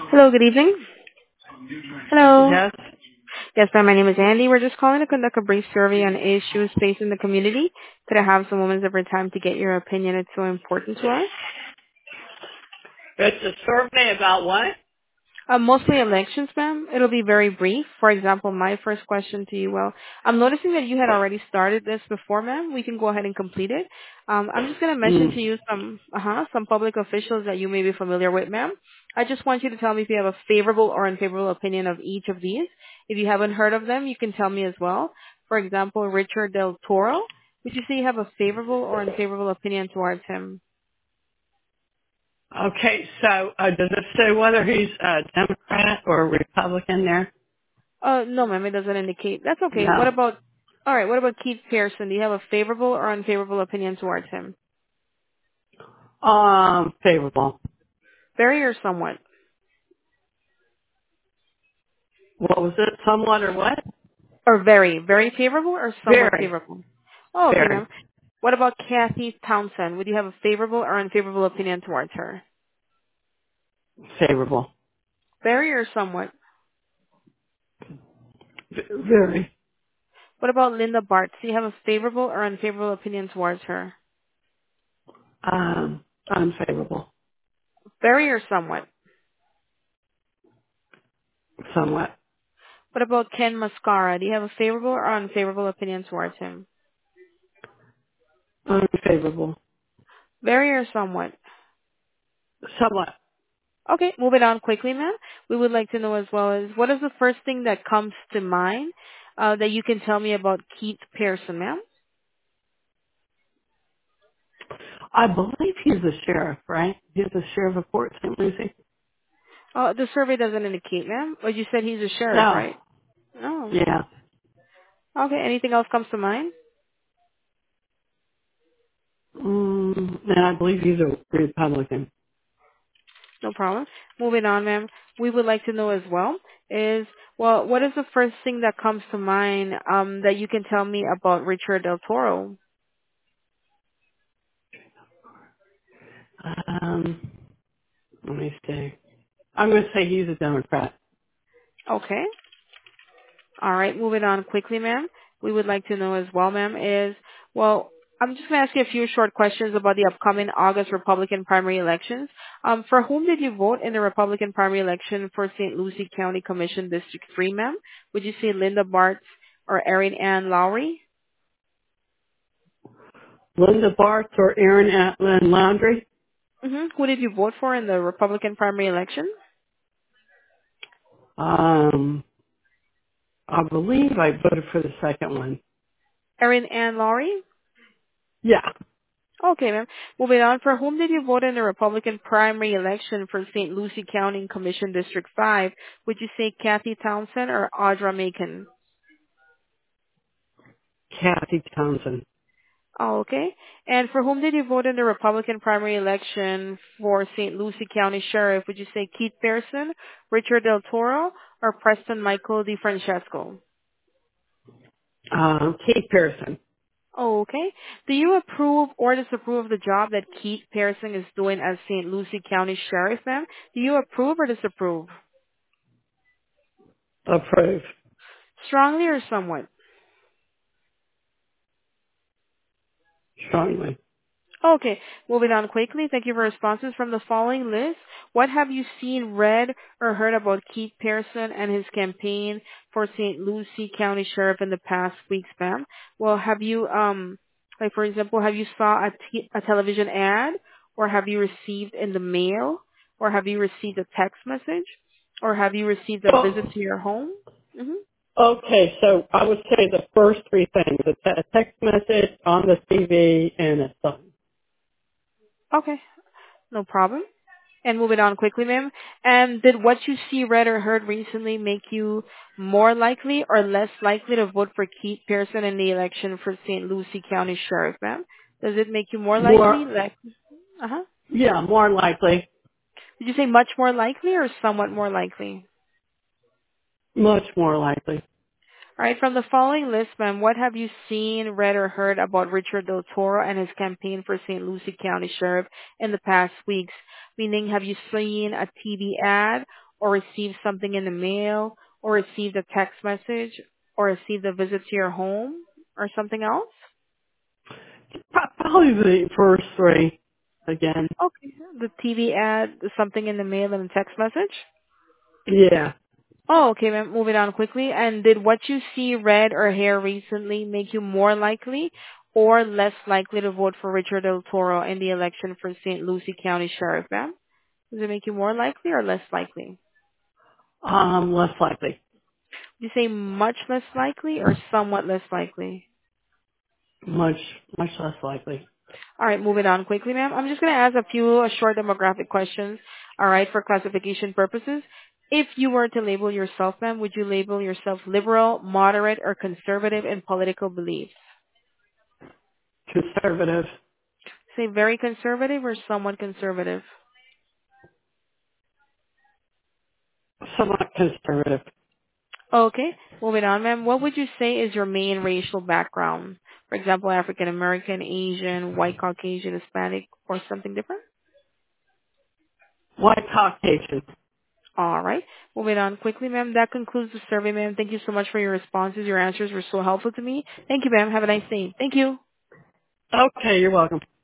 Hello, good evening. Hello. Yes. Yes, ma'am, my name is Andy. We're just calling to conduct a brief survey on issues facing the community. Could I have some moments of your time to get your opinion? It's so important to us. It's a survey about what? Mostly elections, ma'am. It'll be very brief. For example, my first question to you, well, I'm noticing that you had already started this before, ma'am. We can go ahead and complete it. I'm just going to mention Mm. to you some public officials that you may be familiar with, ma'am. I just want you to tell me if you have a favorable or unfavorable opinion of each of these. If you haven't heard of them, you can tell me as well. For example, Richard Del Toro. Would you say you have a favorable or unfavorable opinion towards him? Okay, so does it say whether he's a Democrat or a Republican there? No, ma'am, it doesn't indicate. That's okay. No. All right, what about Keith Pearson? Do you have a favorable or unfavorable opinion towards him? Favorable. Very or somewhat? What was it? Somewhat or what? Or very? Very favorable or somewhat Very. favorable? Oh, okay, Very ma'am. What about Kathy Townsend? Would you have a favorable or unfavorable opinion towards her? favorable. Very or somewhat? Very. What about Linda Bartz? Do you have a favorable or unfavorable opinion towards her? Unfavorable. Very or somewhat? Somewhat. What about Ken Mascara? Do you have a favorable or unfavorable opinion towards him? Unfavorable. Very or somewhat? Somewhat. Okay, moving on quickly, ma'am. We would like to know as well as what is the first thing that comes to mind that you can tell me about Keith Pearson, ma'am? I believe he's the sheriff, right? He's the sheriff of Port St. Lucie. The survey doesn't indicate, ma'am. But you said he's a sheriff, No. right? Oh. Yeah. Okay, anything else comes to mind? And I believe he's a Republican. No problem. Moving on, ma'am. We would like to know as well is, well, what is the first thing that comes to mind that you can tell me about Richard Del Toro? Um, Let me see. I'm going to say he's a Democrat. Okay. All right, moving on quickly, ma'am. We would like to know as well, ma'am, is, well, I'm just going to ask you a few short questions about the upcoming August Republican primary elections. For whom did you vote in the Republican primary election for St. Lucie County Commission District 3, ma'am? Would you say Linda Bartz or Erin Ann Lowry? Linda Bartz or Aaron Atlin Laundry. Who did you vote for in the Republican primary election? Um, I believe I voted for the second one. Erin Ann Lowry? Yeah. Okay, ma'am. Moving on, for whom did you vote in the Republican primary election for St. Lucie County Commission District 5? Would you say Kathy Townsend or Audra Macon? Kathy Townsend. Oh, okay. And for whom did you vote in the Republican primary election for St. Lucie County Sheriff? Would you say Keith Pearson, Richard Del Toro, or Preston Michael DeFrancesco? Kate Pearson. Oh, okay. Do you approve or disapprove of the job that Keith Pearson is doing as St. Lucie County Sheriff, ma'am? Do you approve or disapprove? Approve. Strongly or somewhat? Strongly. Okay, moving on quickly. Thank you for responses from the following list. What have you seen, read, or heard about Keith Pearson and his campaign for St. Lucie County Sheriff in the past weeks, ma'am? Well, have you, like for example, have you saw a television ad, or have you received in the mail, or have you received a text message, or have you received a visit Oh, to your home? Mm-hmm. okay, so I would say the first three things. A text message on the TV and a sign. Okay, no problem. And moving on quickly, ma'am. And did what you see, read, or heard recently make you more likely or less likely to vote for Keith Pearson in the election for St. Lucie County Sheriff, ma'am? Does it make you more likely? More, Uh-huh. yeah, more likely. Did you say much more likely or somewhat more likely? Much more likely. All right, from the following list, ma'am, what have you seen, read, or heard about Richard Del Toro and his campaign for St. Lucie County Sheriff in the past weeks? Meaning, have you seen a TV ad or received something in the mail, or received a text message, or received a visit to your home, or something else? Probably the first three again. Okay. The TV ad, something in the mail, and a text message? Yeah. Oh, okay, ma'am. Moving on quickly. And did what you see, read, or hear recently make you more likely or less likely to vote for Richard Del Toro in the election for St. Lucie County Sheriff, ma'am? Does it make you more likely or less likely? Less likely. You say much less likely or somewhat less likely? Much, much less likely. All right, moving on quickly, ma'am. I'm just going to ask a few short demographic questions, all right, for classification purposes. If you were to label yourself, ma'am, would you label yourself liberal, moderate, or conservative in political beliefs? Conservative. Say very conservative or somewhat conservative? Somewhat conservative. Okay, moving on, ma'am. What would you say is your main racial background? For example, African American, Asian, white Caucasian, Hispanic, or something different? White Caucasian. All right. Moving on quickly, ma'am. That concludes the survey, ma'am. Thank you so much for your responses. Your answers were so helpful to me. Thank you, ma'am. Have a nice day. Thank you. Okay, you're welcome.